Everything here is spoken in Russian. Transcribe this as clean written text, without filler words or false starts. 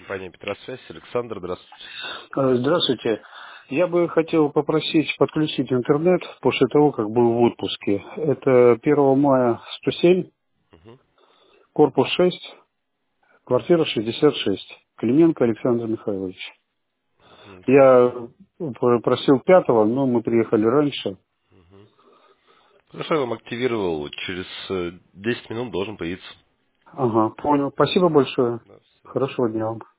Компания Петросвязь. Александр, здравствуйте. Здравствуйте. Я бы хотел попросить подключить интернет после того, как был в отпуске. Это 1 мая 107, Мгм. корпус 6, квартира 66. Клименко Александр Михайлович. Мгм. Я просил 5, но мы приехали раньше. Мгм. Хорошо, я вам активировал. Через 10 минут должен появиться. Ага, понял. Спасибо большое. Да, всё. Хорошего дня вам.